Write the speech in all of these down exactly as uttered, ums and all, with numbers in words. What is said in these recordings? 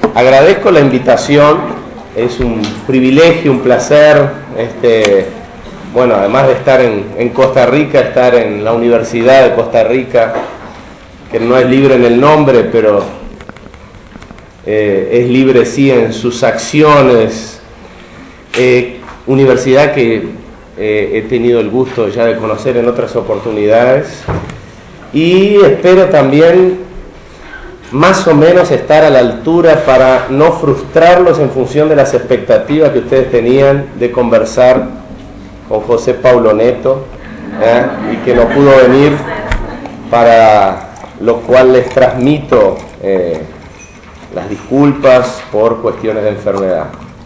agradezco la invitación, es un privilegio, un placer, este, bueno, además de estar en, en Costa Rica, estar en la Universidad de Costa Rica, que no es libre en el nombre, pero eh, es libre sí en sus acciones, eh, universidad que eh, he tenido el gusto ya de conocer en otras oportunidades, y espero también más o menos estar a la altura para no frustrarlos en función de las expectativas que ustedes tenían de conversar con José Paulo Neto, ¿eh? y que no pudo venir, para lo cual les transmito eh, las disculpas por cuestiones de enfermedad.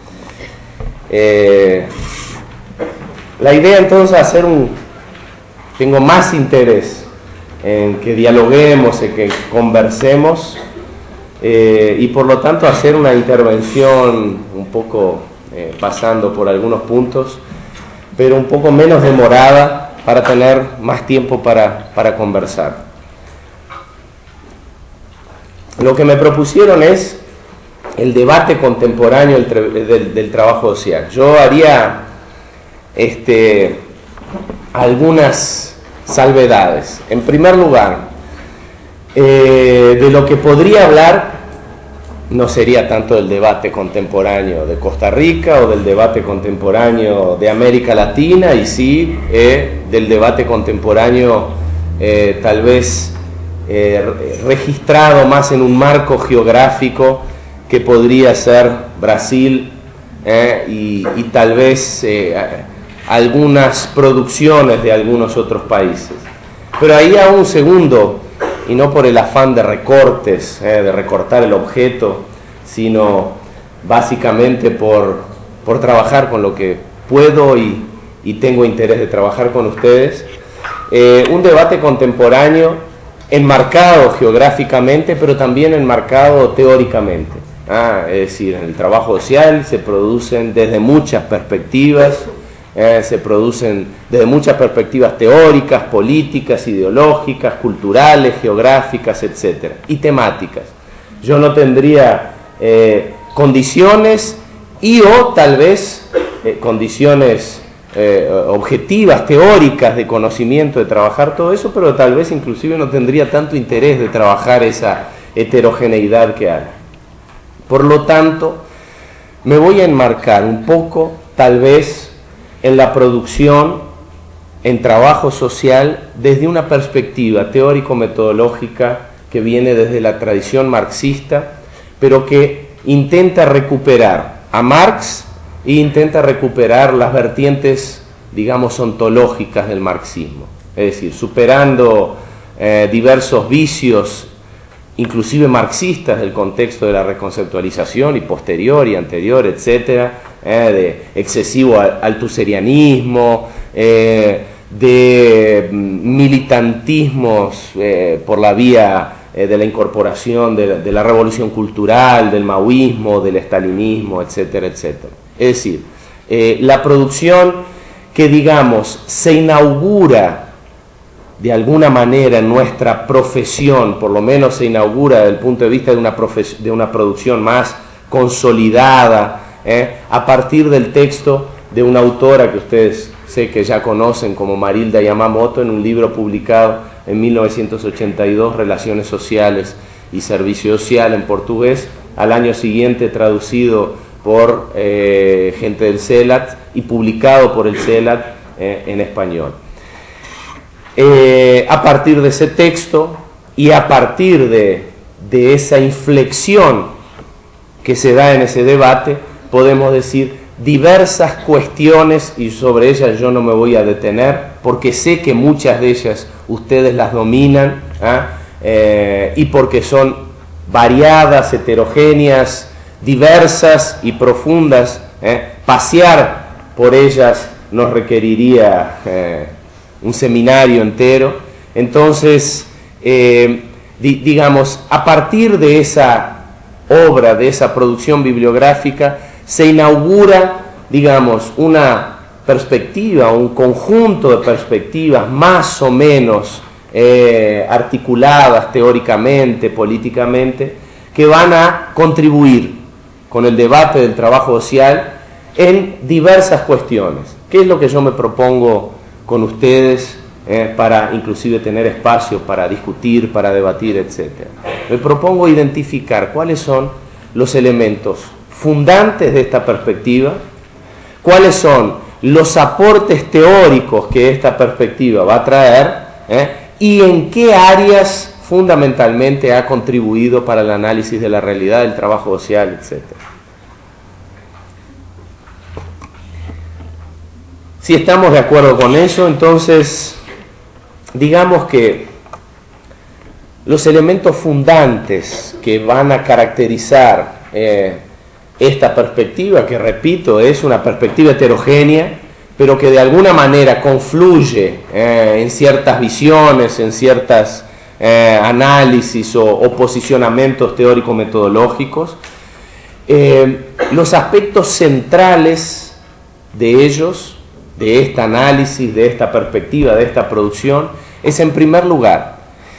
Eh, la idea entonces es hacer un... tengo más interés en que dialoguemos, en que conversemos, eh, y por lo tanto hacer una intervención un poco eh, pasando por algunos puntos, pero un poco menos demorada para tener más tiempo para, para conversar. Lo que me propusieron es el debate contemporáneo del, del, del trabajo social. Yo haría este, algunas salvedades. En primer lugar, eh, de lo que podría hablar no sería tanto del debate contemporáneo de Costa Rica o del debate contemporáneo de América Latina, y sí eh, del debate contemporáneo eh, tal vez eh, registrado más en un marco geográfico que podría ser Brasil eh, y, y tal vez eh, algunas producciones de algunos otros países. Pero ahí a un segundo, y no por el afán de recortes, eh, de recortar el objeto, sino básicamente por, por trabajar con lo que puedo y, y tengo interés de trabajar con ustedes, eh, un debate contemporáneo enmarcado geográficamente, pero también enmarcado teóricamente. Ah, es decir, en el trabajo social se producen desde muchas perspectivas, Eh, se producen desde muchas perspectivas teóricas, políticas, ideológicas, culturales, geográficas, etcétera, y temáticas. Yo no tendría eh, condiciones y o tal vez eh, condiciones eh, objetivas, teóricas, de conocimiento, de trabajar todo eso, pero tal vez inclusive no tendría tanto interés de trabajar esa heterogeneidad que hay. Por lo tanto, me voy a enmarcar un poco, tal vez, en la producción, en trabajo social, desde una perspectiva teórico-metodológica que viene desde la tradición marxista, pero que intenta recuperar a Marx e intenta recuperar las vertientes, digamos, ontológicas del marxismo. Es decir, superando eh, diversos vicios, inclusive marxistas, del contexto de la reconceptualización y posterior y anterior, etcétera, eh, de excesivo altuserianismo, eh, de militantismos eh, por la vía eh, de la incorporación de, de la revolución cultural, del maoísmo, del estalinismo, etcétera, etcétera. Es decir, eh, la producción que, digamos, se inaugura de alguna manera en nuestra profesión, por lo menos se inaugura desde el punto de vista de una, de una producción más consolidada, ¿eh? a partir del texto de una autora que ustedes sé que ya conocen como Marilda Yamamoto, en un libro publicado en mil novecientos ochenta y dos, Relaciones Sociales y Servicio Social, en portugués, al año siguiente traducido por eh, gente del CELAT y publicado por el CELAT eh, en español. Eh, a partir de ese texto y a partir de, de esa inflexión que se da en ese debate, podemos decir diversas cuestiones, y sobre ellas yo no me voy a detener porque sé que muchas de ellas ustedes las dominan, ¿eh? Eh, y porque son variadas, heterogéneas, diversas y profundas. ¿eh? Pasear por ellas nos requeriría eh, un seminario entero. Entonces, eh, di, digamos, a partir de esa obra, de esa producción bibliográfica, se inaugura, digamos, una perspectiva, un conjunto de perspectivas más o menos eh, articuladas teóricamente, políticamente, que van a contribuir con el debate del trabajo social en diversas cuestiones. ¿Qué es lo que yo me propongo con ustedes eh, para inclusive tener espacio para discutir, para debatir, etcétera? Me propongo identificar cuáles son los elementos fundantes de esta perspectiva, cuáles son los aportes teóricos que esta perspectiva va a traer eh, y en qué áreas fundamentalmente ha contribuido para el análisis de la realidad del trabajo social, etcétera. Si estamos de acuerdo con eso, entonces digamos que los elementos fundantes que van a caracterizar eh, esta perspectiva, que repito, es una perspectiva heterogénea, pero que de alguna manera confluye eh, en ciertas visiones, en ciertas eh, análisis o, o posicionamientos teórico-metodológicos, eh, los aspectos centrales de ellos, de este análisis, de esta perspectiva, de esta producción, es en primer lugar,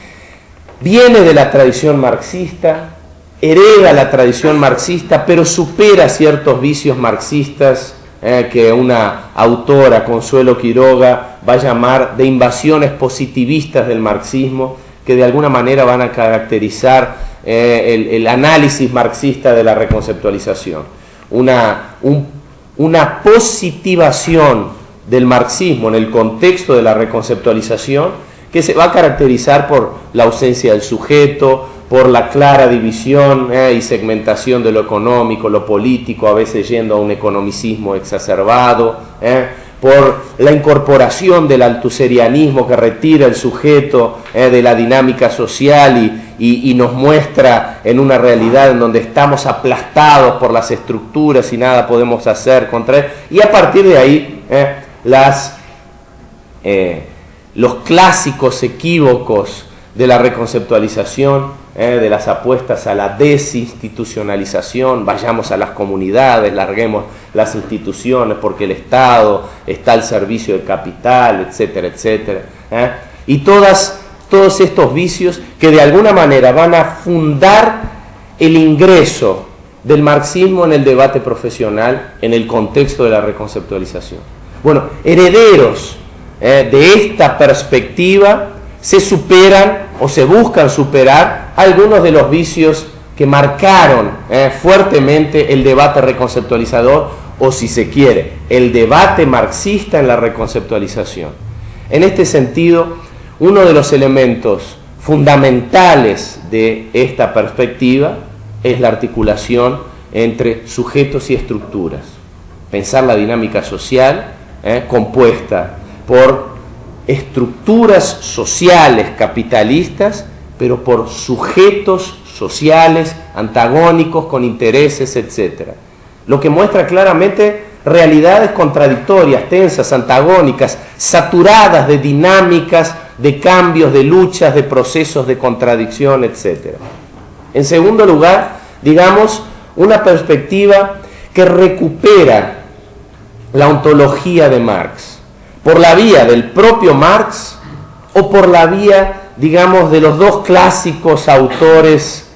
viene de la tradición marxista, hereda la tradición marxista, pero supera ciertos vicios marxistas eh, que una autora, Consuelo Quiroga, va a llamar de invasiones positivistas del marxismo, que de alguna manera van a caracterizar eh, el, el análisis marxista de la reconceptualización. Una, un, una positivación del marxismo en el contexto de la reconceptualización que se va a caracterizar por la ausencia del sujeto, por la clara división eh, y segmentación de lo económico, lo político, a veces yendo a un economicismo exacerbado, eh, por la incorporación del altuserianismo que retira el sujeto eh, de la dinámica social y, y, y nos muestra en una realidad en donde estamos aplastados por las estructuras y nada podemos hacer contra él. Y a partir de ahí, eh, las, eh, los clásicos equívocos de la reconceptualización, eh, de las apuestas a la desinstitucionalización, vayamos a las comunidades, larguemos las instituciones porque el Estado está al servicio del capital, etcétera, etcétera. Eh, y todas, todos estos vicios que de alguna manera van a fundar el ingreso del marxismo en el debate profesional en el contexto de la reconceptualización. Bueno, herederos eh, de esta perspectiva se superan o se buscan superar algunos de los vicios que marcaron eh, fuertemente el debate reconceptualizador o, si se quiere, el debate marxista en la reconceptualización. En este sentido, uno de los elementos fundamentales de esta perspectiva es la articulación entre sujetos y estructuras. Pensar la dinámica social eh, compuesta por estructuras sociales capitalistas, pero por sujetos sociales antagónicos con intereses, etcétera. Lo que muestra claramente realidades contradictorias, tensas, antagónicas, saturadas de dinámicas, de cambios, de luchas, de procesos de contradicción, etcétera. En segundo lugar, digamos, una perspectiva que recupera la ontología de Marx, por la vía del propio Marx o por la vía, digamos, de los dos clásicos autores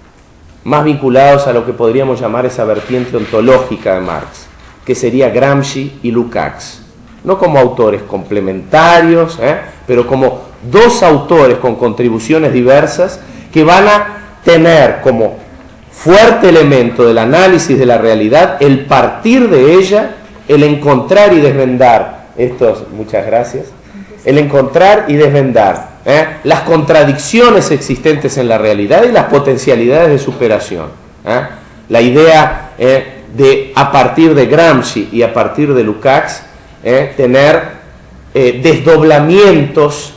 más vinculados a lo que podríamos llamar esa vertiente ontológica de Marx, que sería Gramsci y Lukács. No como autores complementarios, ¿eh? pero como dos autores con contribuciones diversas que van a tener como fuerte elemento del análisis de la realidad el partir de ella, el encontrar y desvendar estos, muchas gracias, el encontrar y desvendar ¿eh? las contradicciones existentes en la realidad y las potencialidades de superación. ¿eh? La idea eh, de, a partir de Gramsci y a partir de Lukács, eh, tener eh, desdoblamientos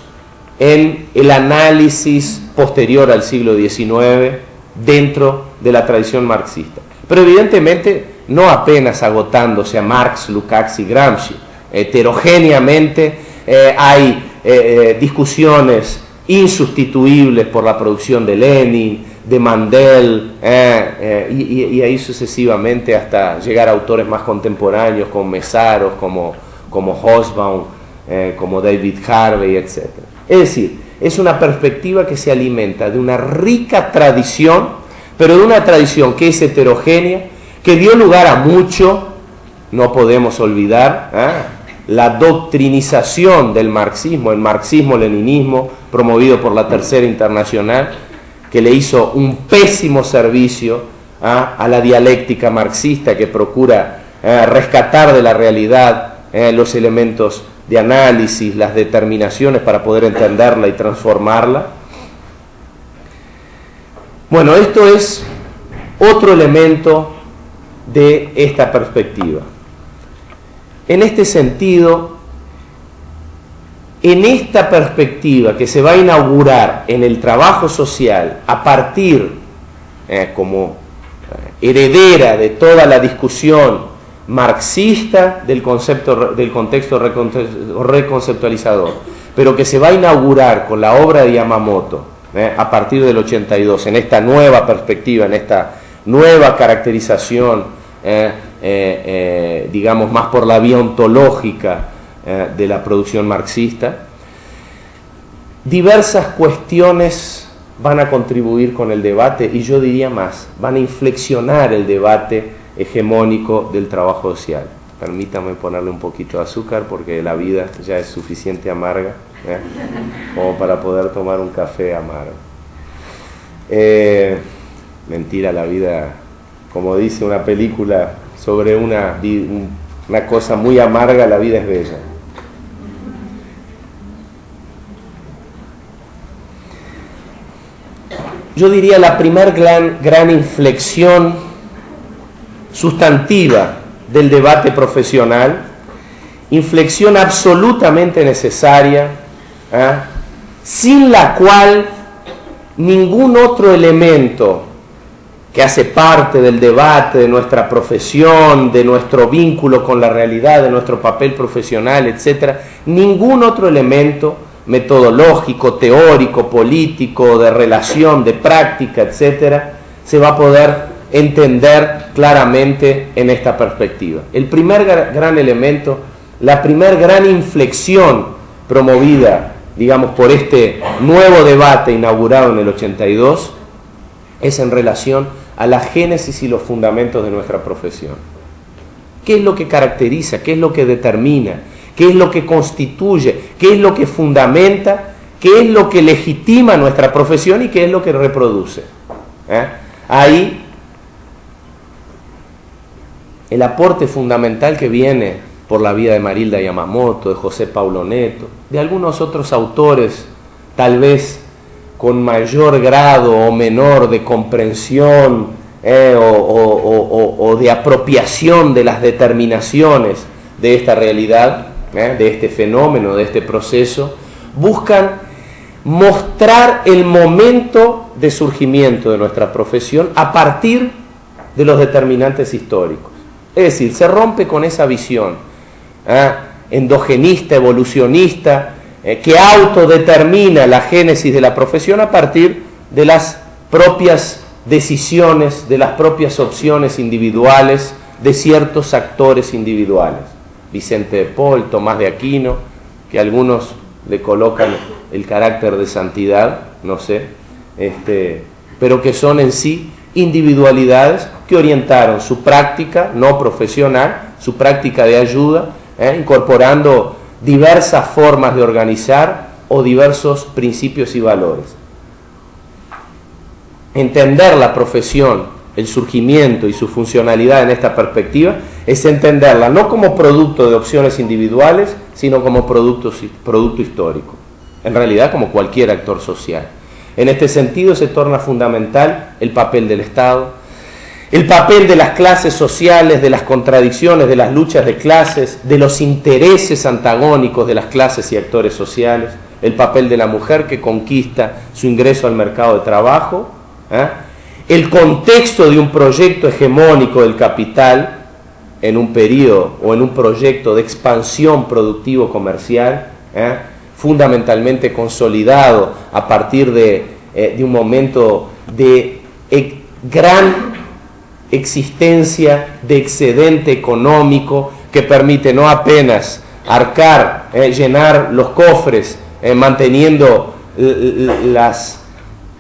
en el análisis posterior al siglo diecinueve dentro de la tradición marxista. Pero evidentemente no apenas agotándose a Marx, Lukács y Gramsci. Heterogéneamente eh, hay eh, discusiones insustituibles por la producción de Lenin, de Mandel, eh, eh, y, y ahí sucesivamente hasta llegar a autores más contemporáneos como Mészáros, como, como Hobsbawm, eh, como David Harvey, etcétera. Es decir, es una perspectiva que se alimenta de una rica tradición, pero de una tradición que es heterogénea, que dio lugar a mucho, no podemos olvidar, ¿eh? la doctrinización del marxismo, el marxismo-leninismo promovido por la Tercera Internacional, que le hizo un pésimo servicio ¿eh? a la dialéctica marxista que procura ¿eh? rescatar de la realidad ¿eh? los elementos de análisis, las determinaciones para poder entenderla y transformarla. Bueno, esto es otro elemento de esta perspectiva. En este sentido, en esta perspectiva que se va a inaugurar en el trabajo social a partir, eh, como heredera de toda la discusión marxista del, concepto, del contexto reconceptualizador, pero que se va a inaugurar con la obra de Yamamoto eh, a partir del ochenta y dos, en esta nueva perspectiva, en esta nueva caracterización, eh, eh, eh, digamos, más por la vía ontológica eh, de la producción marxista, diversas cuestiones van a contribuir con el debate, y yo diría más, van a inflexionar el debate hegemónico del trabajo social. Permítame ponerle un poquito de azúcar porque la vida ya es suficiente amarga ¿eh? como para poder tomar un café amargo. Eh, mentira, la vida, como dice una película sobre una, una cosa muy amarga, la vida es bella. Yo diría la primer gran, gran inflexión sustantiva del debate profesional, inflexión absolutamente necesaria, ¿eh? sin la cual ningún otro elemento que hace parte del debate de nuestra profesión, de nuestro vínculo con la realidad, de nuestro papel profesional, etcétera, ningún otro elemento metodológico, teórico, político, de relación, de práctica, etcétera, se va a poder entender claramente en esta perspectiva. El primer gran elemento, la primer gran inflexión promovida, digamos, por este nuevo debate inaugurado en el ochenta y dos, es en relación a la génesis y los fundamentos de nuestra profesión. ¿Qué es lo que caracteriza? ¿Qué es lo que determina? ¿Qué es lo que constituye? ¿Qué es lo que fundamenta? ¿Qué es lo que legitima nuestra profesión y qué es lo que reproduce? ¿Eh? Ahí el aporte fundamental que viene por la vida de Marilda Yamamoto, de José Paulo Neto, de algunos otros autores, tal vez con mayor grado o menor de comprensión eh, o, o, o, o de apropiación de las determinaciones de esta realidad, eh, de este fenómeno, de este proceso, buscan mostrar el momento de surgimiento de nuestra profesión a partir de los determinantes históricos. Es decir, se rompe con esa visión ¿eh? endogenista, evolucionista, eh, que autodetermina la génesis de la profesión a partir de las propias decisiones, de las propias opciones individuales de ciertos actores individuales. Vicente de Paul, Tomás de Aquino, que algunos le colocan el carácter de santidad, no sé, este, pero que son en sí individualidades que orientaron su práctica no profesional, su práctica de ayuda, eh, incorporando diversas formas de organizar o diversos principios y valores. Entender la profesión, el surgimiento y su funcionalidad en esta perspectiva es entenderla no como producto de opciones individuales, sino como producto, producto histórico, en realidad como cualquier actor social. En este sentido se torna fundamental el papel del Estado, el papel de las clases sociales, de las contradicciones, de las luchas de clases, de los intereses antagónicos de las clases y actores sociales, el papel de la mujer que conquista su ingreso al mercado de trabajo, ¿eh? el contexto de un proyecto hegemónico del capital en un periodo o en un proyecto de expansión productivo-comercial, ¿eh? fundamentalmente consolidado a partir de, eh, de un momento de eh, gran existencia de excedente económico que permite no apenas arcar, eh, llenar los cofres, eh, manteniendo las,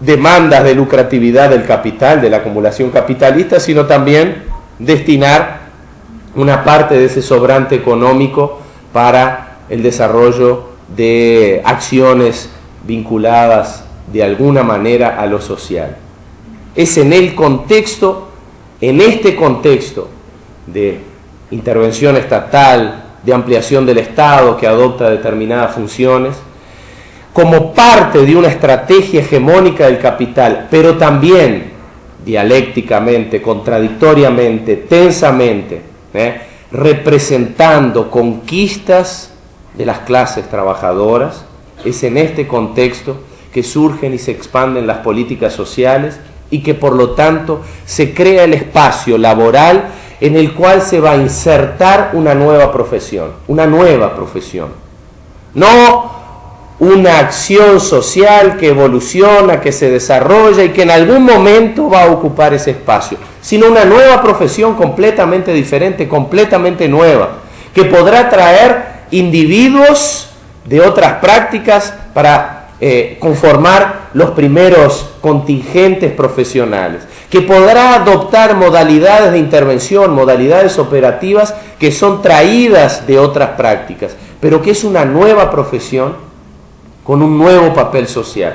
demandas de lucratividad del capital, de la acumulación capitalista, sino también destinar una parte de ese sobrante económico para el desarrollo de acciones vinculadas de alguna manera a lo social. Es en el contexto, en este contexto de intervención estatal, de ampliación del Estado que adopta determinadas funciones, como parte de una estrategia hegemónica del capital, pero también dialécticamente, contradictoriamente, tensamente, ¿eh? representando conquistas de las clases trabajadoras. Es en este contexto que surgen y se expanden las políticas sociales y que por lo tanto se crea el espacio laboral en el cual se va a insertar una nueva profesión, una nueva profesión. No una acción social que evoluciona, que se desarrolla y que en algún momento va a ocupar ese espacio, sino una nueva profesión completamente diferente, completamente nueva, que podrá traer individuos de otras prácticas para eh, conformar los primeros contingentes profesionales, que podrá adoptar modalidades de intervención, modalidades operativas que son traídas de otras prácticas, pero que es una nueva profesión con un nuevo papel social.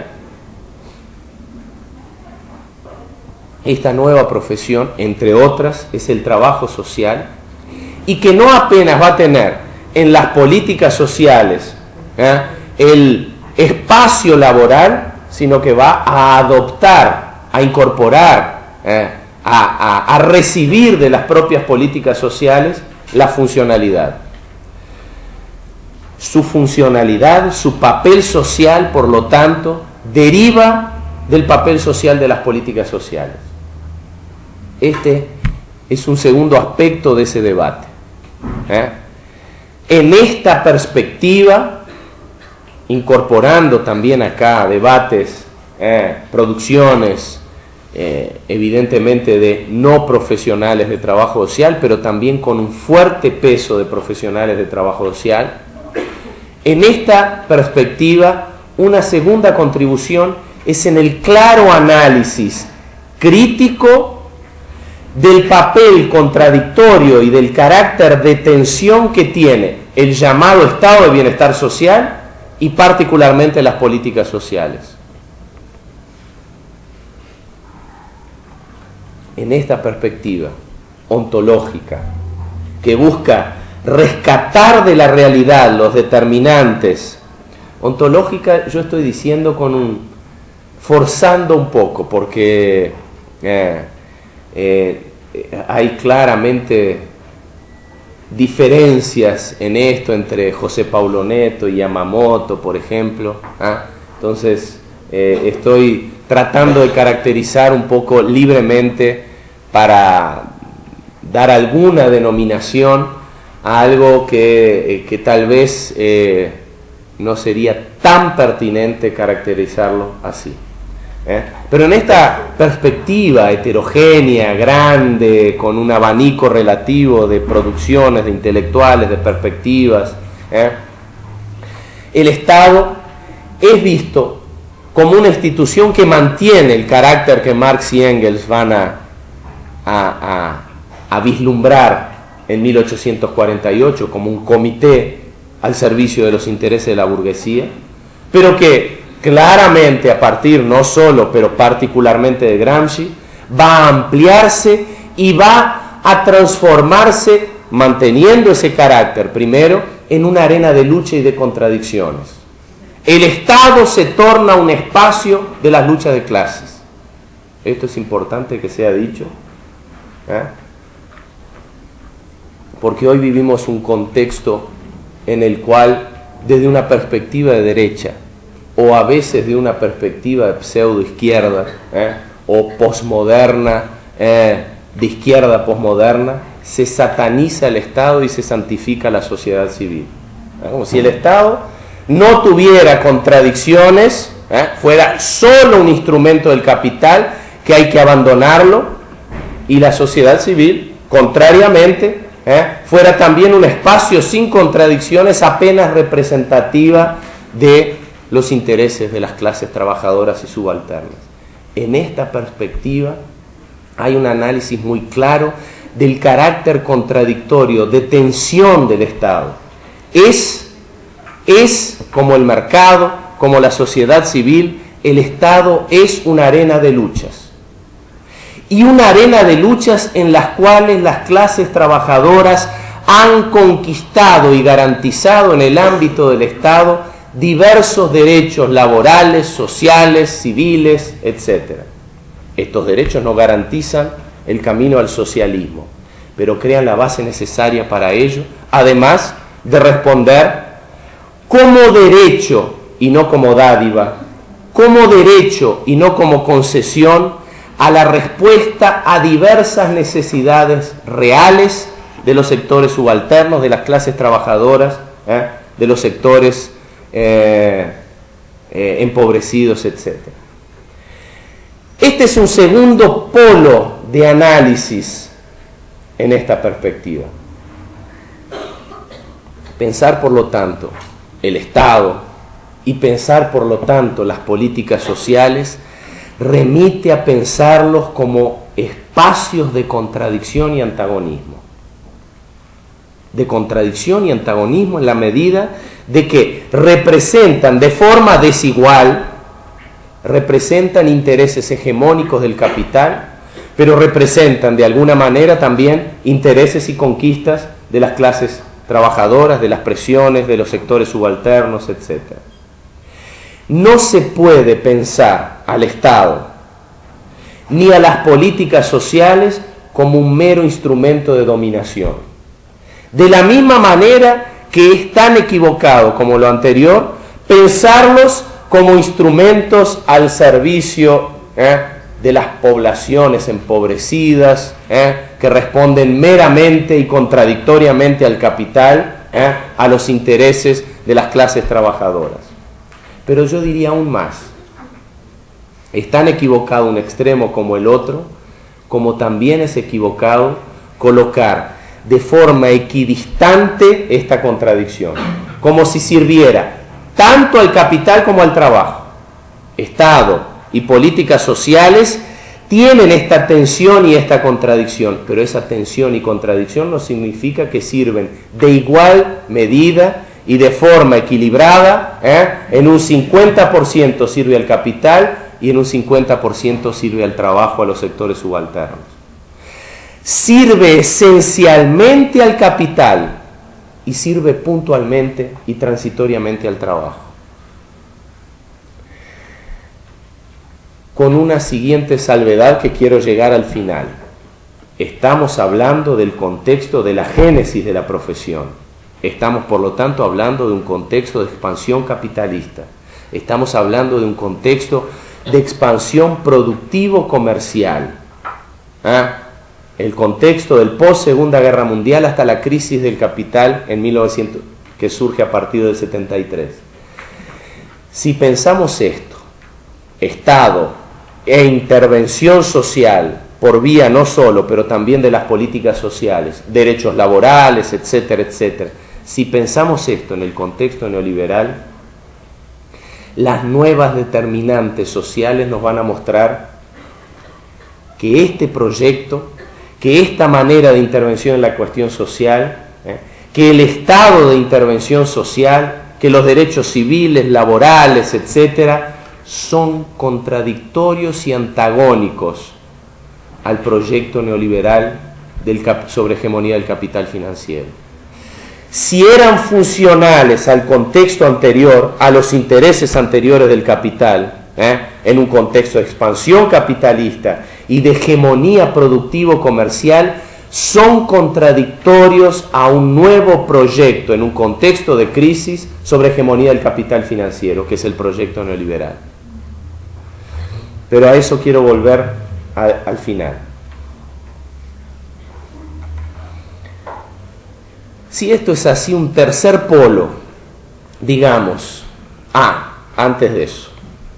Esta nueva profesión, entre otras, es el trabajo social, y que no apenas va a tener en las políticas sociales ¿eh? el espacio laboral, sino que va a adoptar, a incorporar, ¿eh? a, a, a recibir de las propias políticas sociales la funcionalidad. Su funcionalidad, su papel social, por lo tanto, deriva del papel social de las políticas sociales. Este es un segundo aspecto de ese debate. ¿eh? En esta perspectiva, incorporando también acá debates, eh, producciones, eh, evidentemente de no profesionales de trabajo social, pero también con un fuerte peso de profesionales de trabajo social. En esta perspectiva, una segunda contribución es en el claro análisis crítico del papel contradictorio y del carácter de tensión que tiene el llamado estado de bienestar social y particularmente las políticas sociales. En esta perspectiva ontológica que busca rescatar de la realidad los determinantes, ontológica yo estoy diciendo con un, forzando un poco, porque eh, eh, hay claramente diferencias en esto entre José Paulo Neto y Yamamoto, por ejemplo. ¿ah? Entonces eh, estoy tratando de caracterizar un poco libremente para dar alguna denominación a algo que, eh, que tal vez eh, no sería tan pertinente caracterizarlo así. ¿eh? Pero en esta perspectiva heterogénea, grande, con un abanico relativo de producciones, de intelectuales, de perspectivas, ¿eh? el Estado es visto como una institución que mantiene el carácter que Marx y Engels van a, a, a, a vislumbrar en mil ochocientos cuarenta y ocho como un comité al servicio de los intereses de la burguesía, pero que claramente a partir no solo, pero particularmente de Gramsci, va a ampliarse y va a transformarse, manteniendo ese carácter primero, en una arena de lucha y de contradicciones. El Estado se torna un espacio de las luchas de clases. Esto es importante que sea dicho, ¿eh? porque hoy vivimos un contexto en el cual, desde una perspectiva de derecha, o a veces de una perspectiva de pseudo-izquierda, ¿eh? o posmoderna, eh, de izquierda posmoderna, se sataniza el Estado y se santifica la sociedad civil. ¿eh? Como si el Estado no tuviera contradicciones, ¿eh? fuera solo un instrumento del capital que hay que abandonarlo, y la sociedad civil, contrariamente, ¿eh? fuera también un espacio sin contradicciones, apenas representativa de los intereses de las clases trabajadoras y subalternas. en esta perspectiva hay un análisis muy claro del carácter contradictorio, de tensión del Estado. Es, es como el mercado, como la sociedad civil, el Estado es una arena de luchas. Y una arena de luchas en las cuales las clases trabajadoras han conquistado y garantizado en el ámbito del Estado diversos derechos laborales, sociales, civiles, etcétera. Estos derechos no garantizan el camino al socialismo, pero crean la base necesaria para ello, además de responder como derecho y no como dádiva, como derecho y no como concesión a la respuesta a diversas necesidades reales de los sectores subalternos, de las clases trabajadoras, ¿eh? de los sectores eh, eh, empobrecidos, etcétera. Este es un segundo polo de análisis en esta perspectiva. Pensar, por lo tanto, el Estado y pensar, por lo tanto, las políticas sociales remite a pensarlos como espacios de contradicción y antagonismo. De contradicción y antagonismo en la medida de que representan de forma desigual, representan intereses hegemónicos del capital, pero representan de alguna manera también intereses y conquistas de las clases trabajadoras, de las presiones, de los sectores subalternos, etcétera. No se puede pensar al Estado ni a las políticas sociales como un mero instrumento de dominación. De la misma manera que es tan equivocado como lo anterior, pensarlos como instrumentos al servicio ¿eh? de las poblaciones empobrecidas, ¿eh? que responden meramente y contradictoriamente al capital, ¿eh? a los intereses de las clases trabajadoras. Pero yo diría aún más, es tan equivocado un extremo como el otro, como también es equivocado colocar de forma equidistante esta contradicción, como si sirviera tanto al capital como al trabajo. Estado y políticas sociales tienen esta tensión y esta contradicción, pero esa tensión y contradicción no significa que sirven de igual medida y de forma equilibrada, ¿eh? en un cincuenta por ciento sirve al capital y en un cincuenta por ciento sirve al trabajo, a los sectores subalternos. Sirve esencialmente al capital y sirve puntualmente y transitoriamente al trabajo. Con una siguiente salvedad que quiero llegar al final. Estamos hablando del contexto de la génesis de la profesión. Estamos, por lo tanto, hablando de un contexto de expansión capitalista. Estamos hablando de un contexto de expansión productivo-comercial. ¿Ah? El contexto del post-Segunda Guerra Mundial hasta la crisis del capital en mil novecientos, que surge a partir del setenta y tres. Si pensamos esto, Estado e intervención social por vía no solo, pero también de las políticas sociales, derechos laborales, etcétera, etcétera, si pensamos esto en el contexto neoliberal, las nuevas determinantes sociales nos van a mostrar que este proyecto, que esta manera de intervención en la cuestión social, ¿eh? que el estado de intervención social, que los derechos civiles, laborales, etcétera, son contradictorios y antagónicos al proyecto neoliberal del cap- sobre hegemonía del capital financiero. Si eran funcionales al contexto anterior, a los intereses anteriores del capital, ¿eh? en un contexto de expansión capitalista y de hegemonía productivo-comercial, son contradictorios a un nuevo proyecto en un contexto de crisis sobre hegemonía del capital financiero, que es el proyecto neoliberal. Pero a eso quiero volver a, al final. Si esto es así, un tercer polo, digamos, ah, antes de eso,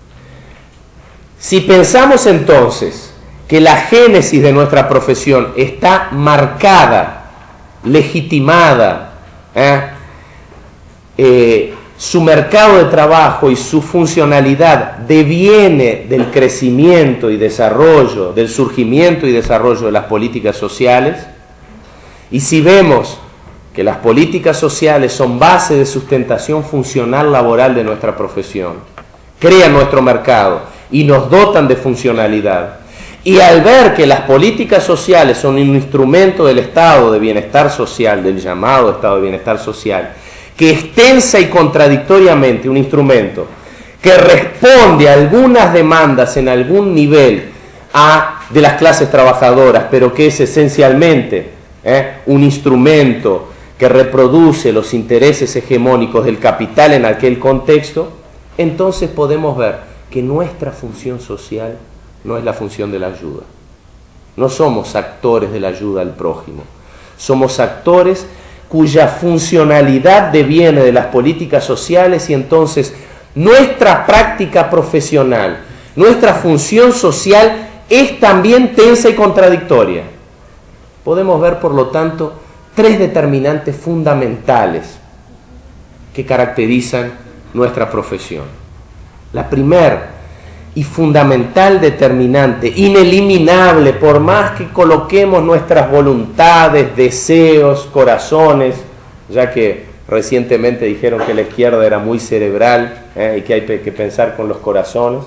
si pensamos entonces que la génesis de nuestra profesión está marcada, legitimada, ¿eh? Eh, su mercado de trabajo y su funcionalidad deviene del crecimiento y desarrollo, del surgimiento y desarrollo de las políticas sociales, y si vemos que las políticas sociales son base de sustentación funcional laboral de nuestra profesión, crean nuestro mercado y nos dotan de funcionalidad, y al ver que las políticas sociales son un instrumento del estado de bienestar social, del llamado estado de bienestar social, que extensa y contradictoriamente un instrumento que responde a algunas demandas en algún nivel a, de las clases trabajadoras, pero que es esencialmente eh, un instrumento que reproduce los intereses hegemónicos del capital en aquel contexto, entonces podemos ver que nuestra función social no es la función de la ayuda. No somos actores de la ayuda al prójimo, somos actores cuya funcionalidad deviene de las políticas sociales, y entonces nuestra práctica profesional, nuestra función social es también tensa y contradictoria. Podemos ver, por lo tanto, tres determinantes fundamentales que caracterizan nuestra profesión. La primera y fundamental determinante, ineliminable, por más que coloquemos nuestras voluntades, deseos, corazones, ya que recientemente dijeron que la izquierda era muy cerebral ¿eh? y que hay que pensar con los corazones.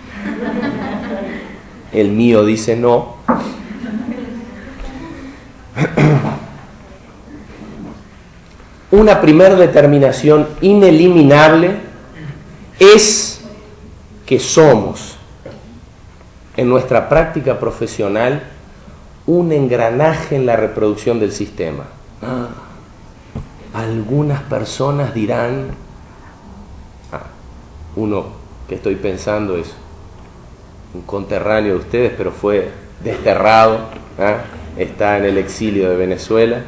El mío dice no. Una primera determinación ineliminable es que somos, en nuestra práctica profesional, un engranaje en la reproducción del sistema. Ah, algunas personas dirán, ah, uno que estoy pensando es un conterráneo de ustedes, pero fue desterrado, ¿eh? Está en el exilio de Venezuela,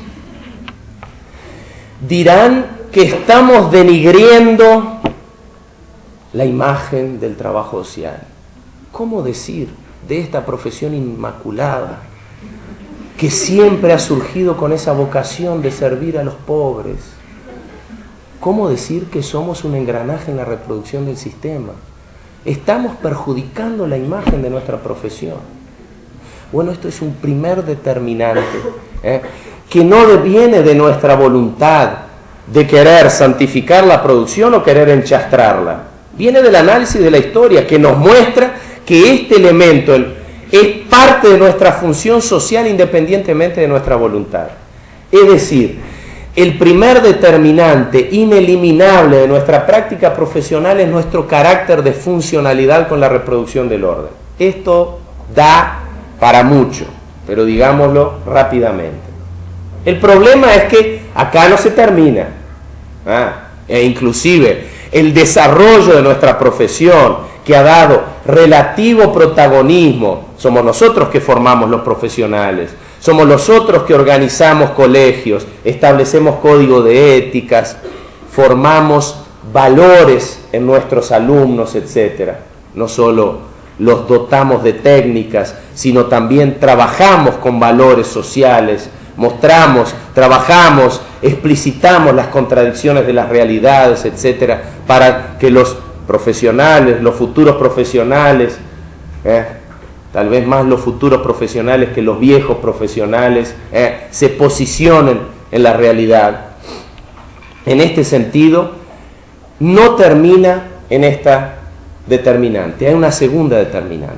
dirán que estamos denigriendo la imagen del trabajo social. ¿Cómo decir de esta profesión inmaculada que siempre ha surgido con esa vocación de servir a los pobres? ¿Cómo decir que somos un engranaje en la reproducción del sistema? Estamos perjudicando la imagen de nuestra profesión. Bueno, esto es un primer determinante, ¿eh? que no viene de nuestra voluntad de querer santificar la producción o querer enchastrarla. Viene del análisis de la historia, que nos muestra que este elemento es parte de nuestra función social independientemente de nuestra voluntad. Es decir, el primer determinante ineliminable de nuestra práctica profesional es nuestro carácter de funcionalidad con la reproducción del orden. Esto da para mucho, pero digámoslo rápidamente. El problema es que acá no se termina, ¿ah? e inclusive el desarrollo de nuestra profesión, que ha dado relativo protagonismo, somos nosotros que formamos los profesionales, somos nosotros que organizamos colegios, establecemos código de éticas, formamos valores en nuestros alumnos, etcétera. No solo los dotamos de técnicas, sino también trabajamos con valores sociales, mostramos, trabajamos, explicitamos las contradicciones de las realidades, etcétera, para que los profesionales, los futuros profesionales, eh, tal vez más los futuros profesionales que los viejos profesionales, eh, se posicionen en la realidad. En este sentido, no termina en esta determinante, hay una segunda determinante.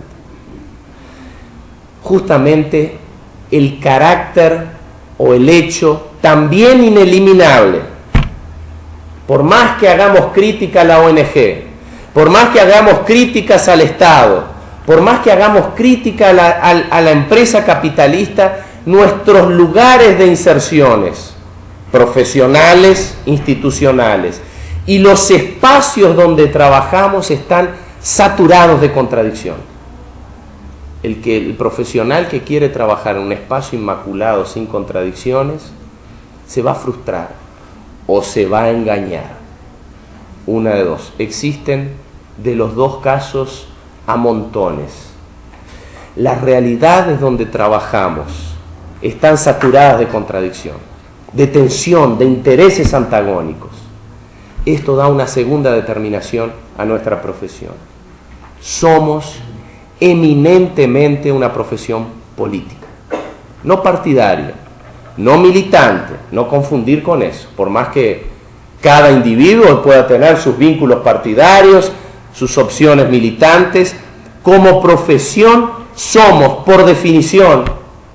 Justamente el carácter o el hecho también ineliminable, por más que hagamos crítica a la O N G, por más que hagamos críticas al Estado, por más que hagamos crítica a la, a, a la empresa capitalista, nuestros lugares de inserciones profesionales, institucionales, y los espacios donde trabajamos están saturados de contradicción. El, que, el profesional que quiere trabajar en un espacio inmaculado sin contradicciones se va a frustrar o se va a engañar. Una de dos. Existen de los dos casos a montones. Las realidades donde trabajamos están saturadas de contradicción, de tensión, de intereses antagónicos. esto da una segunda determinación a nuestra profesión. Somos eminentemente una profesión política, no partidaria, no militante, no confundir con eso, por más que cada individuo pueda tener sus vínculos partidarios, sus opciones militantes. Como profesión somos, por definición,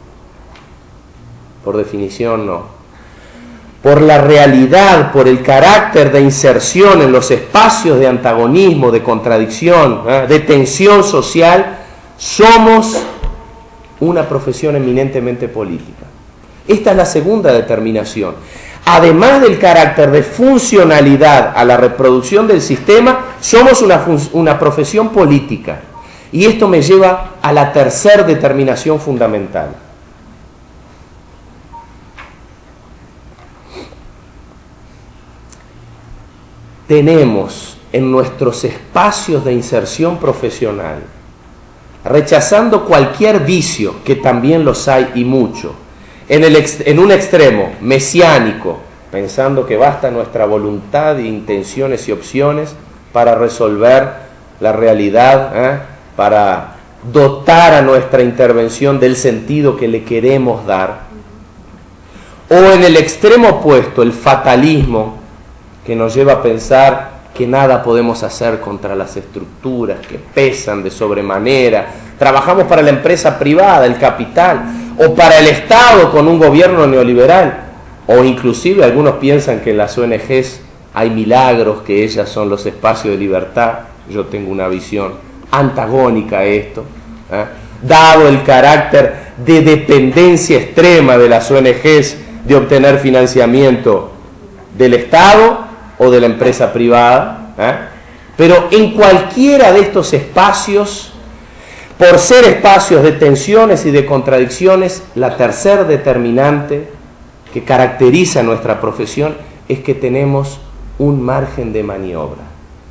por definición no, por la realidad, por el carácter de inserción en los espacios de antagonismo, de contradicción, ¿eh? de tensión social, somos una profesión eminentemente política. Esta es la segunda determinación. Además del carácter de funcionalidad a la reproducción del sistema, somos una, una profesión política. Y esto me lleva a la tercera determinación fundamental. Tenemos en nuestros espacios de inserción profesional, rechazando cualquier vicio, que también los hay y mucho, en, el ex, en un extremo mesiánico, pensando que basta nuestra voluntad, intenciones y opciones para resolver la realidad, ¿eh? para dotar a nuestra intervención del sentido que le queremos dar, o en el extremo opuesto, el fatalismo, que nos lleva a pensar que nada podemos hacer contra las estructuras que pesan de sobremanera. Trabajamos para la empresa privada, el capital, o para el Estado con un gobierno neoliberal, o inclusive algunos piensan que en las O N Ges hay milagros, que ellas son los espacios de libertad. Yo tengo una visión antagónica a esto, ¿eh? dado el carácter de dependencia extrema de las O N Ges de obtener financiamiento del Estado o de la empresa privada, ¿eh? pero en cualquiera de estos espacios, por ser espacios de tensiones y de contradicciones, la tercer determinante que caracteriza nuestra profesión es que tenemos un margen de maniobra.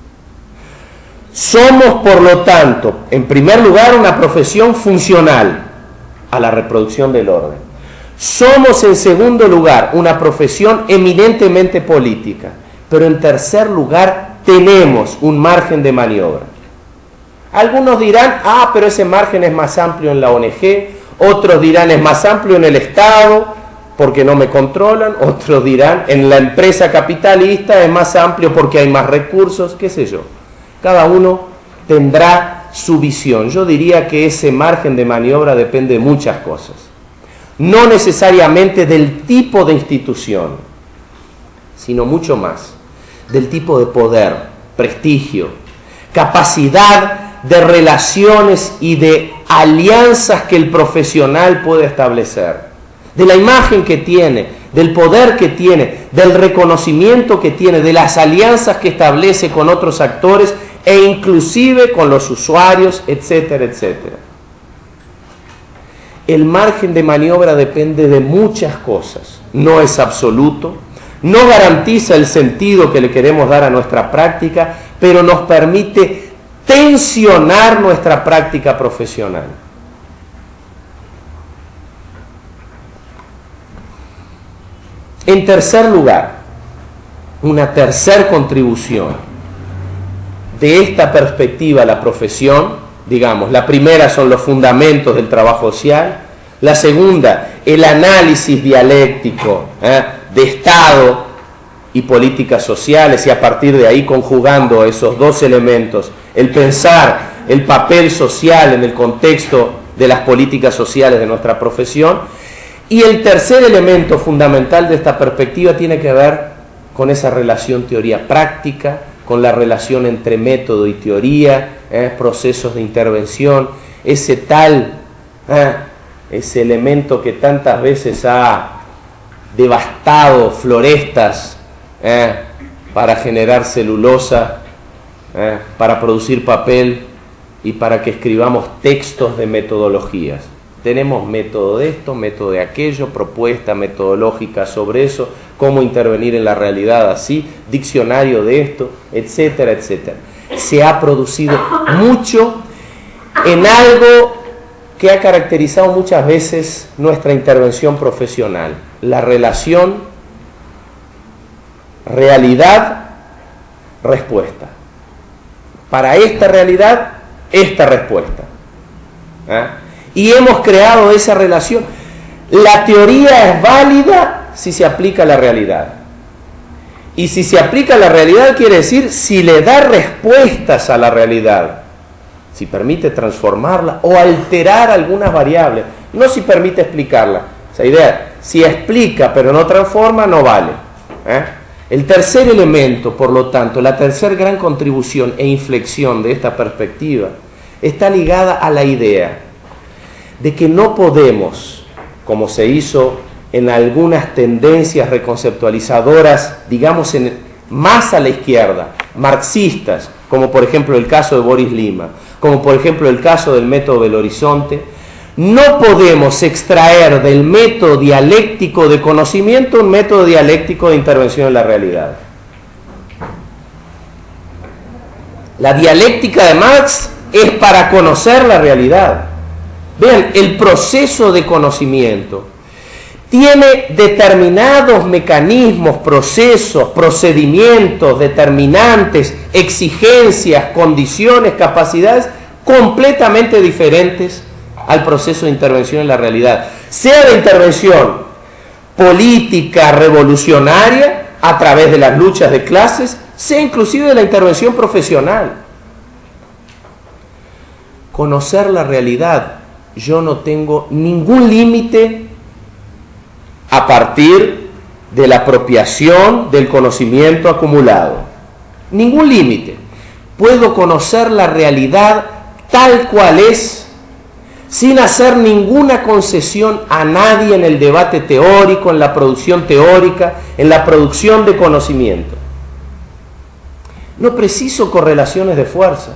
Somos, por lo tanto, en primer lugar, una profesión funcional a la reproducción del orden. Somos, en segundo lugar, una profesión eminentemente política. Pero en tercer lugar, tenemos un margen de maniobra. Algunos dirán, ah, pero ese margen es más amplio en la O N Ge. Otros dirán, es más amplio en el Estado, porque no me controlan. Otros dirán, en la empresa capitalista es más amplio porque hay más recursos, qué sé yo. Cada uno tendrá su visión. Yo diría que ese margen de maniobra depende de muchas cosas. No necesariamente del tipo de institución, sino mucho más del tipo de poder, prestigio, capacidad de relaciones y de alianzas que el profesional puede establecer, de la imagen que tiene, del poder que tiene, del reconocimiento que tiene, de las alianzas que establece con otros actores e inclusive con los usuarios, etcétera, etcétera. El margen de maniobra depende de muchas cosas, no es absoluto, no garantiza el sentido que le queremos dar a nuestra práctica, pero nos permite tensionar nuestra práctica profesional. En tercer lugar, una tercer contribución de esta perspectiva a la profesión, digamos, la primera son los fundamentos del trabajo social, la segunda, el análisis dialéctico, ¿eh? de Estado y políticas sociales, y a partir de ahí, conjugando esos dos elementos, el pensar el papel social en el contexto de las políticas sociales de nuestra profesión. Y el tercer elemento fundamental de esta perspectiva tiene que ver con esa relación teoría-práctica, con la relación entre método y teoría, ¿eh? procesos de intervención, ese tal, ¿eh? ese elemento que tantas veces ha devastado florestas eh, para generar celulosa, eh, para producir papel y para que escribamos textos de metodologías. Tenemos método de esto, método de aquello, propuesta metodológica sobre eso, cómo intervenir en la realidad así, diccionario de esto, etcétera, etcétera. Se ha producido mucho en algo que ha caracterizado muchas veces nuestra intervención profesional, la relación realidad respuesta. Para esta realidad, esta respuesta. ¿Eh? Y hemos creado esa relación. La teoría es válida si se aplica a la realidad. Y si se aplica a la realidad quiere decir si le da respuestas a la realidad, si permite transformarla o alterar algunas variables, no si permite explicarla. Esa idea, si explica pero no transforma, no vale. ¿Eh? El tercer elemento, por lo tanto, la tercera gran contribución e inflexión de esta perspectiva, está ligada a la idea de que no podemos, como se hizo en algunas tendencias reconceptualizadoras, digamos, en, más a la izquierda, marxistas, como por ejemplo el caso de Boris Lima, como por ejemplo el caso del método Belo Horizonte, no podemos extraer del método dialéctico de conocimiento un método dialéctico de intervención en la realidad. La dialéctica de Marx es para conocer la realidad. Vean, el proceso de conocimiento tiene determinados mecanismos, procesos, procedimientos, determinantes, exigencias, condiciones, capacidades completamente diferentes al proceso de intervención en la realidad. Sea de intervención política, revolucionaria, a través de las luchas de clases, sea inclusive de la intervención profesional. Conocer la realidad, yo no tengo ningún límite a partir de la apropiación del conocimiento acumulado. Ningún límite. Puedo conocer la realidad tal cual es, sin hacer ninguna concesión a nadie en el debate teórico, en la producción teórica, en la producción de conocimiento. No preciso correlaciones de fuerza.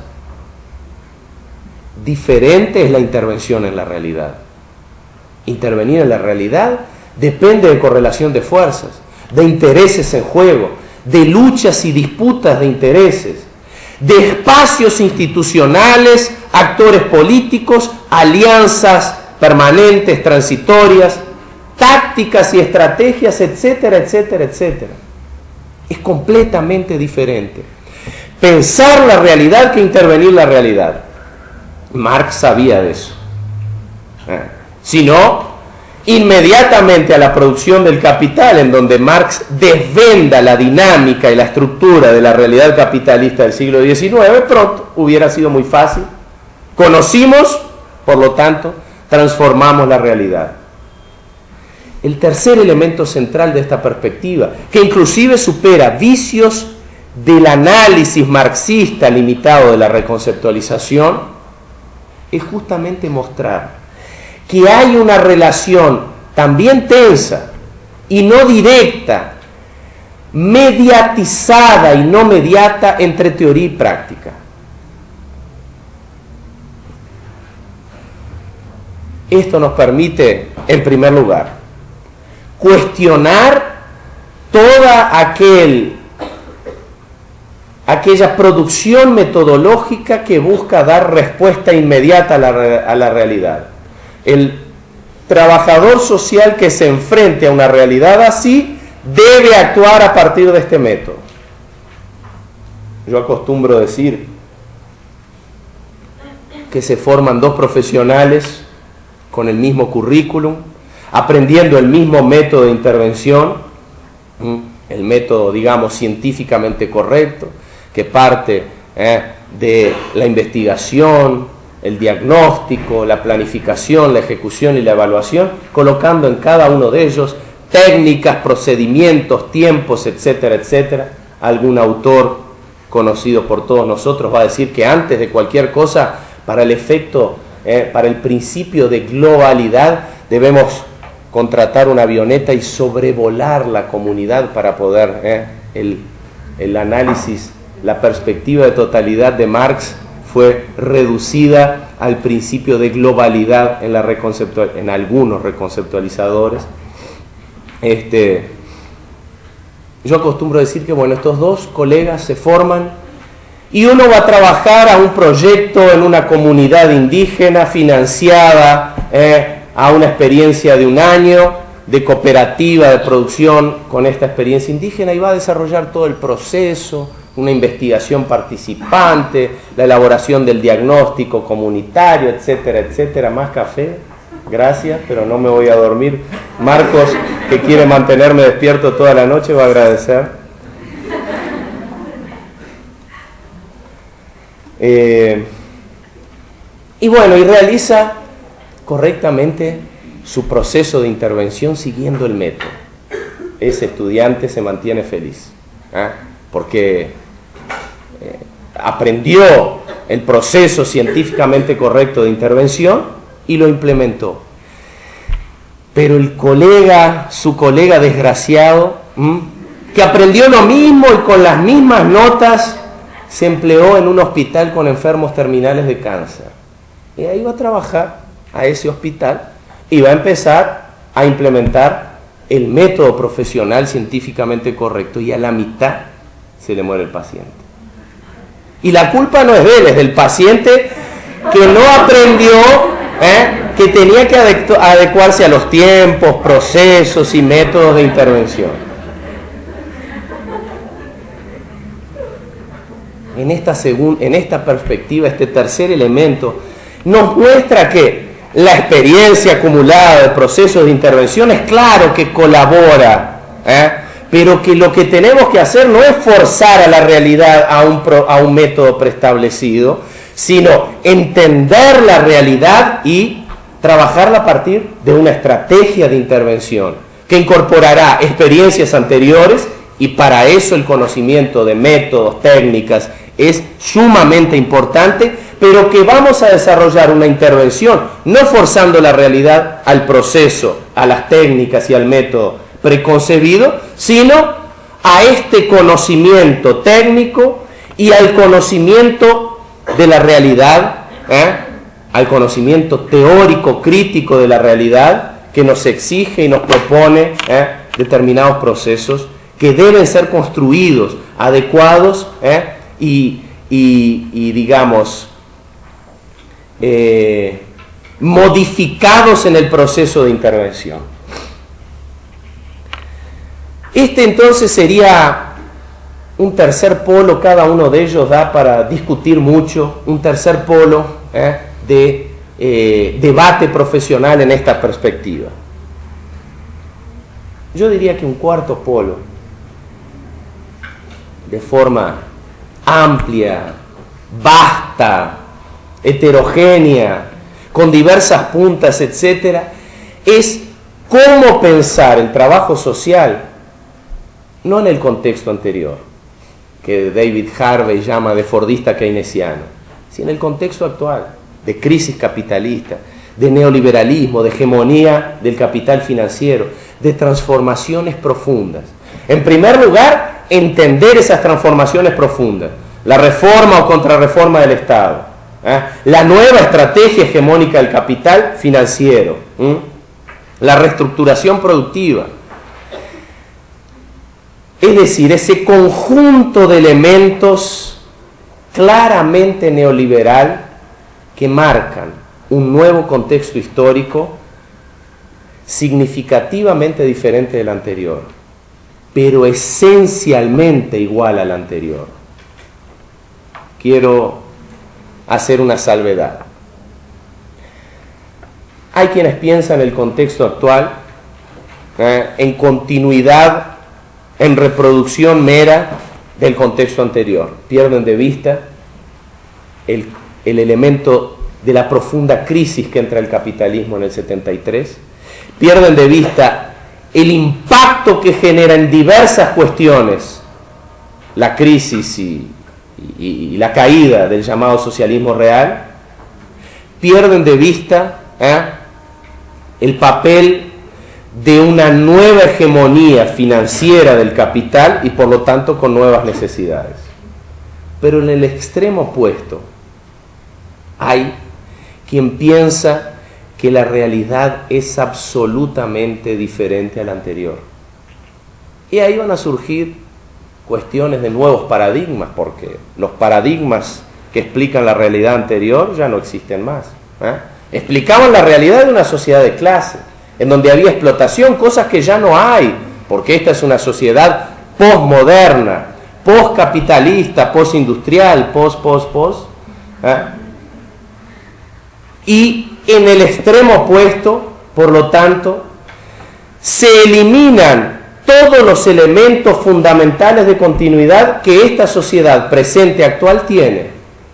Diferente es la intervención en la realidad. Intervenir en la realidad depende de correlación de fuerzas, de intereses en juego, de luchas y disputas de intereses, de espacios institucionales, actores políticos, alianzas permanentes, transitorias, tácticas y estrategias, etcétera, etcétera, etcétera. Es completamente diferente pensar la realidad que intervenir la realidad. Marx sabía de eso. ¿Eh? Si no, inmediatamente a la producción del Capital, en donde Marx desvenda la dinámica y la estructura de la realidad capitalista del siglo diecinueve, pronto hubiera sido muy fácil. Conocimos, por lo tanto, transformamos la realidad. El tercer elemento central de esta perspectiva, que inclusive supera vicios del análisis marxista limitado de la reconceptualización, es justamente mostrar que hay una relación también tensa y no directa, mediatizada y no mediata entre teoría y práctica. Esto nos permite, en primer lugar, cuestionar toda aquel, aquella producción metodológica que busca dar respuesta inmediata a la, a la realidad. El trabajador social que se enfrente a una realidad así debe actuar a partir de este método. Yo acostumbro decir que se forman dos profesionales con el mismo currículum, aprendiendo el mismo método de intervención, el método, digamos, científicamente correcto, que parte eh, de la investigación, el diagnóstico, la planificación, la ejecución y la evaluación, colocando en cada uno de ellos técnicas, procedimientos, tiempos, etcétera, etcétera. Algún autor conocido por todos nosotros va a decir que antes de cualquier cosa, para el efecto, eh, para el principio de globalidad, debemos contratar una avioneta y sobrevolar la comunidad para poder, eh, el, el análisis, la perspectiva de totalidad de Marx fue reducida al principio de globalidad en, la reconceptual, en algunos reconceptualizadores. Este, yo acostumbro decir que bueno, estos dos colegas se forman y uno va a trabajar a un proyecto en una comunidad indígena financiada eh, a una experiencia de un año de cooperativa de producción con esta experiencia indígena y va a desarrollar todo el proceso, una investigación participante, la elaboración del diagnóstico comunitario, etcétera, etcétera. Más café, gracias, pero no me voy a dormir. Marcos, que quiere mantenerme despierto toda la noche, va a agradecer. Eh, y bueno, y realiza correctamente su proceso de intervención siguiendo el método. Ese estudiante se mantiene feliz, ¿eh? porque eh, aprendió el proceso científicamente correcto de intervención y lo implementó. Pero el colega, su colega desgraciado, ¿m? que aprendió lo mismo y con las mismas notas, se empleó en un hospital con enfermos terminales de cáncer. Y ahí va a trabajar a ese hospital y va a empezar a implementar el método profesional científicamente correcto, y a la mitad se le muere el paciente. Y la culpa no es de él, es del paciente que no aprendió, ¿eh? que tenía que adecuarse a los tiempos, procesos y métodos de intervención. En esta, segun, en esta perspectiva, este tercer elemento nos muestra que la experiencia acumulada de procesos de intervención es claro que colabora, ¿eh? pero que lo que tenemos que hacer no es forzar a la realidad a un, pro, a un método preestablecido, sino entender la realidad y trabajarla a partir de una estrategia de intervención que incorporará experiencias anteriores, y para eso el conocimiento de métodos, técnicas, es sumamente importante, pero que vamos a desarrollar una intervención no forzando la realidad al proceso, a las técnicas y al método preconcebido, sino a este conocimiento técnico y al conocimiento de la realidad, ¿eh? al conocimiento teórico, crítico de la realidad, que nos exige y nos propone ¿eh? determinados procesos que deben ser construidos, adecuados ¿eh? y, y, y, digamos, eh, modificados en el proceso de intervención. Este entonces sería un tercer polo, cada uno de ellos da para discutir mucho, un tercer polo ¿eh? de eh, debate profesional en esta perspectiva. Yo diría que un cuarto polo, de forma amplia, vasta, heterogénea, con diversas puntas, etcétera, es cómo pensar el trabajo social, no en el contexto anterior, que David Harvey llama de fordista keynesiano, sino en el contexto actual, de crisis capitalista, de neoliberalismo, de hegemonía del capital financiero, de transformaciones profundas. En primer lugar, entender esas transformaciones profundas, la reforma o contrarreforma del Estado, ¿eh? la nueva estrategia hegemónica del capital financiero, ¿eh? la reestructuración productiva. Es decir, ese conjunto de elementos claramente neoliberal que marcan un nuevo contexto histórico significativamente diferente del anterior, pero esencialmente igual al anterior. Quiero hacer una salvedad. Hay quienes piensan el contexto actual eh, en continuidad, en reproducción mera del contexto anterior. Pierden de vista el, el elemento de la profunda crisis que entra el capitalismo en el setenta y tres. Pierden de vista el impacto que genera en diversas cuestiones la crisis y, y, y la caída del llamado socialismo real. Pierden de vista ¿eh? el papel de una nueva hegemonía financiera del capital y por lo tanto con nuevas necesidades. Pero en el extremo opuesto hay quien piensa que la realidad es absolutamente diferente a la anterior. Y ahí van a surgir cuestiones de nuevos paradigmas, porque los paradigmas que explican la realidad anterior ya no existen más. ¿eh? Explicaban la realidad de una sociedad de clase, en donde había explotación, cosas que ya no hay, porque esta es una sociedad posmoderna, postcapitalista, postindustrial, post, post, post. ¿eh? Y en el extremo opuesto, por lo tanto, se eliminan todos los elementos fundamentales de continuidad que esta sociedad presente actual tiene.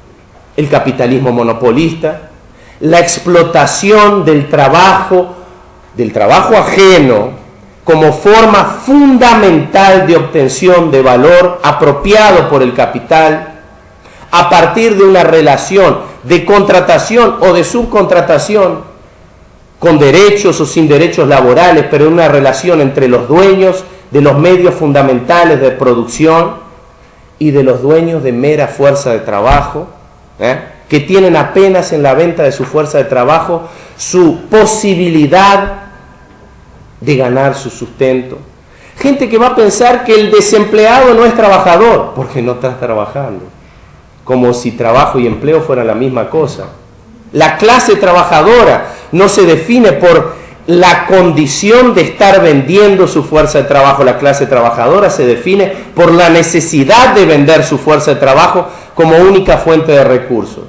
El capitalismo monopolista, la explotación del trabajo, del trabajo ajeno, como forma fundamental de obtención de valor apropiado por el capital, a partir de una relación de contratación o de subcontratación, con derechos o sin derechos laborales, pero una relación entre los dueños de los medios fundamentales de producción y de los dueños de mera fuerza de trabajo, ¿eh? que tienen apenas en la venta de su fuerza de trabajo su posibilidad de ganar su sustento. Gente que va a pensar que el desempleado no es trabajador, porque no está trabajando, como si trabajo y empleo fueran la misma cosa. La clase trabajadora no se define por la condición de estar vendiendo su fuerza de trabajo. La clase trabajadora se define por la necesidad de vender su fuerza de trabajo como única fuente de recursos.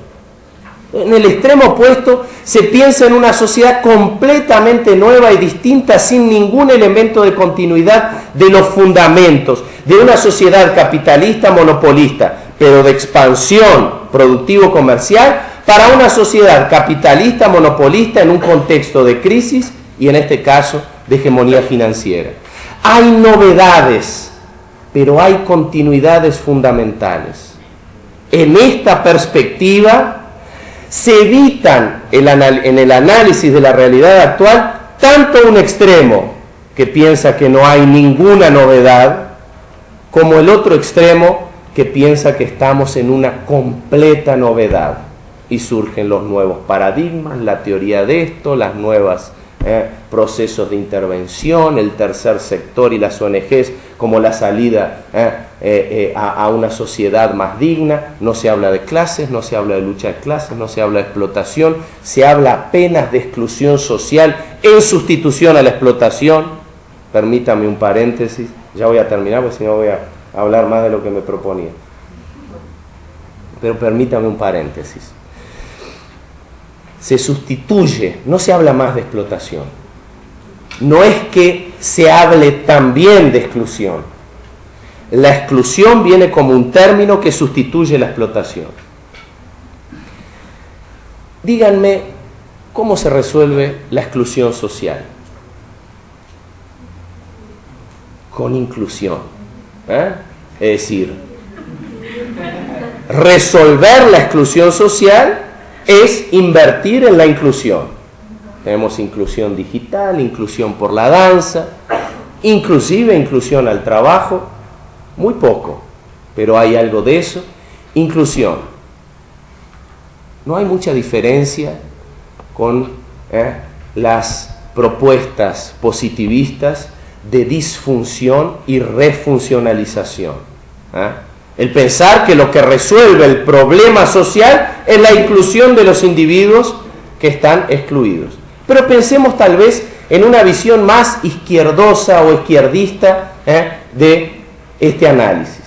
En el extremo opuesto se piensa en una sociedad completamente nueva y distinta, sin ningún elemento de continuidad de los fundamentos de una sociedad capitalista monopolista, pero de expansión productivo-comercial, para una sociedad capitalista monopolista en un contexto de crisis y en este caso de hegemonía financiera. Hay novedades, pero hay continuidades fundamentales. En esta perspectiva se evitan el anal- en el análisis de la realidad actual tanto un extremo que piensa que no hay ninguna novedad, como el otro extremo que piensa que estamos en una completa novedad. Y surgen los nuevos paradigmas, la teoría de esto, las nuevas eh, procesos de intervención, el tercer sector y las O N Ges como la salida eh, eh, eh, a, a una sociedad más digna. No se habla de clases, no se habla de lucha de clases, no se habla de explotación, se habla apenas de exclusión social en sustitución a la explotación. Permítame un paréntesis, ya voy a terminar porque si no voy a hablar más de lo que me proponía. Pero permítame un paréntesis. Se sustituye, no se habla más de explotación. No es que se hable también de exclusión. La exclusión viene como un término que sustituye la explotación. Díganme, ¿cómo se resuelve la exclusión social? Con inclusión. ¿eh? Es decir, resolver la exclusión social es invertir en la inclusión. Tenemos inclusión digital, inclusión por la danza, inclusive inclusión al trabajo, muy poco, pero hay algo de eso. Inclusión. No hay mucha diferencia con eh, las propuestas positivistas de disfunción y refuncionalización. ¿eh? El pensar que lo que resuelve el problema social es la inclusión de los individuos que están excluidos. Pero pensemos tal vez en una visión más izquierdosa o izquierdista ¿eh? de este análisis.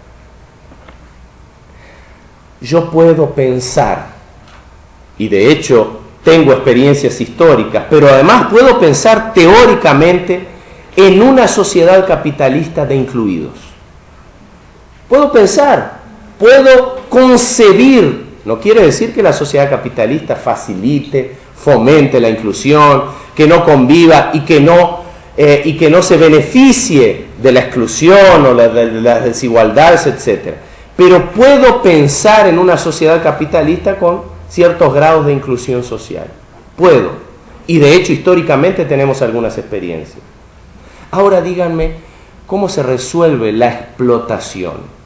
Yo puedo pensar, y de hecho tengo experiencias históricas, pero además puedo pensar teóricamente en una sociedad capitalista de incluidos. Puedo pensar, puedo concebir, no quiere decir que la sociedad capitalista facilite, fomente la inclusión, que no conviva y que no, eh, y que no se beneficie de la exclusión o la, de, de las desigualdades, etcétera. Pero puedo pensar en una sociedad capitalista con ciertos grados de inclusión social. Puedo. Y de hecho históricamente tenemos algunas experiencias. Ahora díganme, ¿cómo se resuelve la explotación?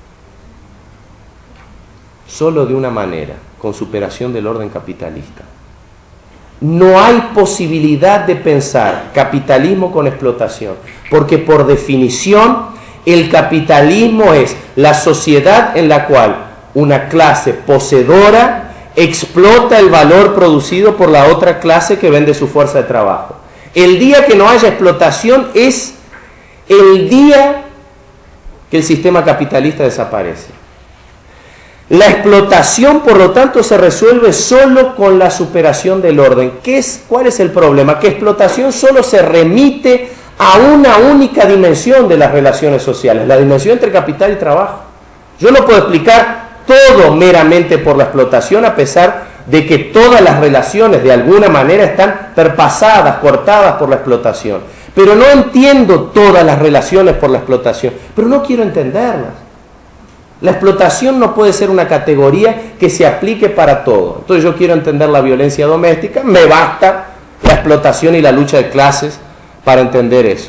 Solo de una manera, con superación del orden capitalista. No hay posibilidad de pensar capitalismo con explotación, porque por definición el capitalismo es la sociedad en la cual una clase poseedora explota el valor producido por la otra clase que vende su fuerza de trabajo. El día que no haya explotación es el día que el sistema capitalista desaparece. La explotación, por lo tanto, se resuelve solo con la superación del orden. ¿Qué es, ¿Cuál es el problema? Que explotación solo se remite a una única dimensión de las relaciones sociales, la dimensión entre capital y trabajo. Yo no puedo explicar todo meramente por la explotación, a pesar de que todas las relaciones de alguna manera están perpasadas, cortadas por la explotación. Pero no entiendo todas las relaciones por la explotación, pero no quiero entenderlas. La explotación no puede ser una categoría que se aplique para todo. Entonces yo quiero entender la violencia doméstica, me basta la explotación y la lucha de clases para entender eso.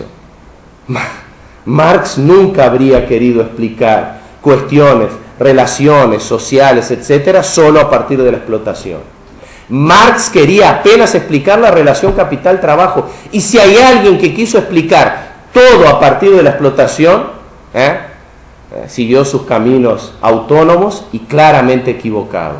Marx nunca habría querido explicar cuestiones, relaciones sociales, etcétera, solo a partir de la explotación. Marx quería apenas explicar la relación capital-trabajo. Y si hay alguien que quiso explicar todo a partir de la explotación, ¿eh? siguió sus caminos autónomos y claramente equivocados.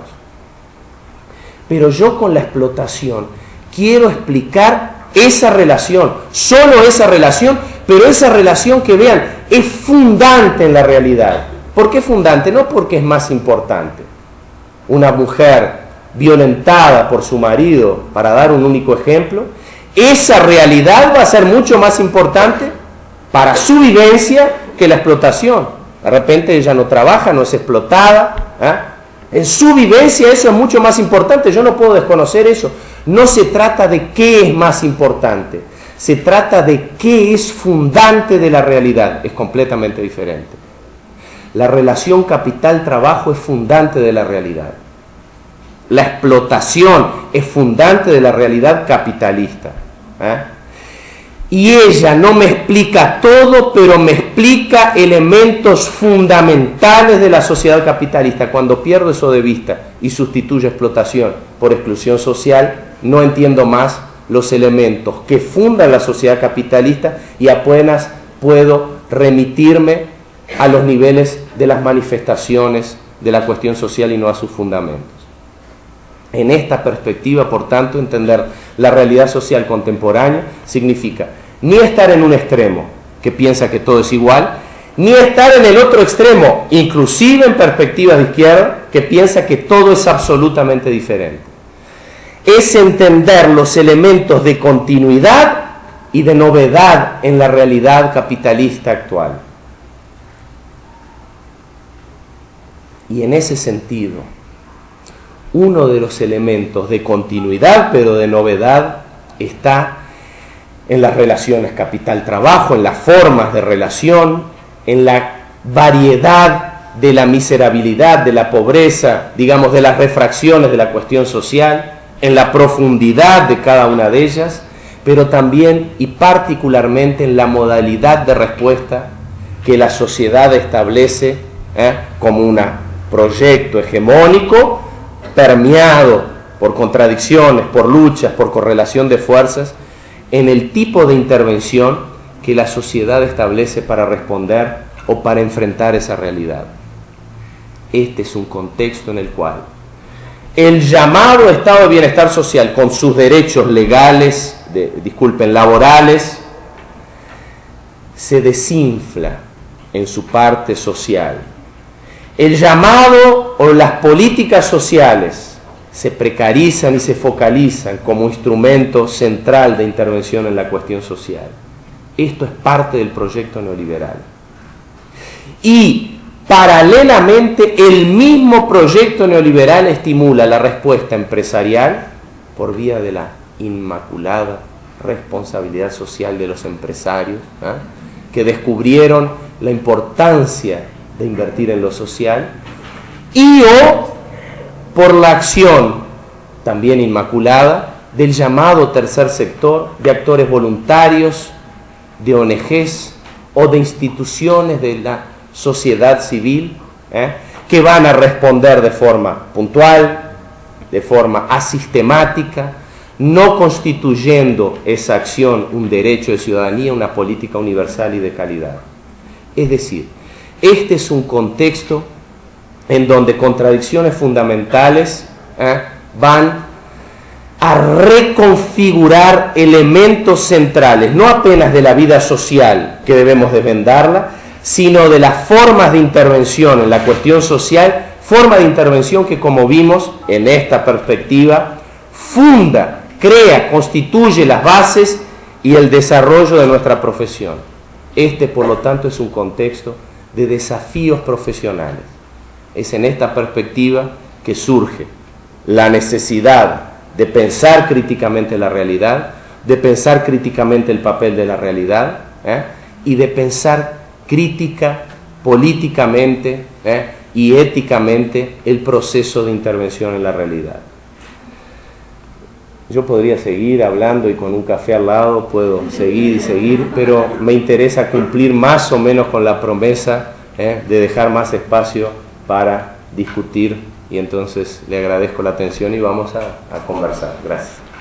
Pero yo con la explotación quiero explicar esa relación, solo esa relación, pero esa relación que vean es fundante en la realidad. ¿Por qué fundante? No porque es más importante. Una mujer violentada por su marido, para dar un único ejemplo, esa realidad va a ser mucho más importante para su vivencia que la explotación. De repente ella no trabaja, no es explotada, ¿eh? En su vivencia eso es mucho más importante, yo no puedo desconocer eso. No se trata de qué es más importante, se trata de qué es fundante de la realidad, es completamente diferente. La relación capital-trabajo es fundante de la realidad. La explotación es fundante de la realidad capitalista, ¿eh? Y ella no me explica todo, pero me explica elementos fundamentales de la sociedad capitalista. Cuando pierdo eso de vista y sustituyo explotación por exclusión social, no entiendo más los elementos que fundan la sociedad capitalista y apenas puedo remitirme a los niveles de las manifestaciones de la cuestión social y no a sus fundamentos. En esta perspectiva, por tanto, entender la realidad social contemporánea significa ni estar en un extremo que piensa que todo es igual, ni estar en el otro extremo, inclusive en perspectivas de izquierda, que piensa que todo es absolutamente diferente. Es entender los elementos de continuidad y de novedad en la realidad capitalista actual. Y en ese sentido, uno de los elementos de continuidad, pero de novedad, está en las relaciones capital-trabajo, en las formas de relación, en la variedad de la miserabilidad, de la pobreza, digamos, de las refracciones de la cuestión social, en la profundidad de cada una de ellas, pero también y particularmente en la modalidad de respuesta que la sociedad establece ¿eh? como un proyecto hegemónico, permeado por contradicciones, por luchas, por correlación de fuerzas, en el tipo de intervención que la sociedad establece para responder o para enfrentar esa realidad. Este es un contexto en el cual el llamado estado de bienestar social, con sus derechos legales, de, disculpen, laborales, se desinfla en su parte social. El llamado o las políticas sociales se precarizan y se focalizan como instrumento central de intervención en la cuestión social. Esto es parte del proyecto neoliberal. Y paralelamente el mismo proyecto neoliberal estimula la respuesta empresarial por vía de la inmaculada responsabilidad social de los empresarios, ¿eh? que descubrieron la importancia de invertir en lo social, y o por la acción también inmaculada del llamado tercer sector, de actores voluntarios, de O N Ges o de instituciones de la sociedad civil, ¿eh? que van a responder de forma puntual, de forma asistemática, no constituyendo esa acción un derecho de ciudadanía, una política universal y de calidad. Es decir, este es un contexto en donde contradicciones fundamentales ¿eh? van a reconfigurar elementos centrales, no apenas de la vida social que debemos desvendarla, sino de las formas de intervención en la cuestión social, forma de intervención que, como vimos en esta perspectiva, funda, crea, constituye las bases y el desarrollo de nuestra profesión. Este, por lo tanto, es un contexto de desafíos profesionales. Es en esta perspectiva que surge la necesidad de pensar críticamente la realidad, de pensar críticamente el papel de la realidad, ¿eh? y de pensar crítica, políticamente ¿eh? y éticamente el proceso de intervención en la realidad. Yo podría seguir hablando y con un café al lado puedo seguir y seguir, pero me interesa cumplir más o menos con la promesa ¿eh? de dejar más espacio para discutir, y entonces le agradezco la atención y vamos a, a conversar. Gracias.